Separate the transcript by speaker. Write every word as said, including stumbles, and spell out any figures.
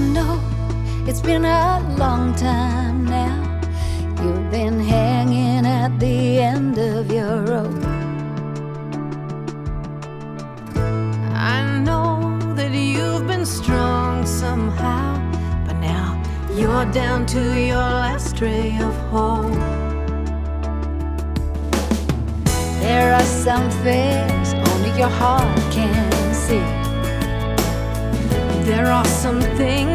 Speaker 1: know it's been a long time now. You've been hanging at the end of your rope. I know that you've been strong somehow, but now you're down to your last ray of hope. There are some things only your heart can see. There are some things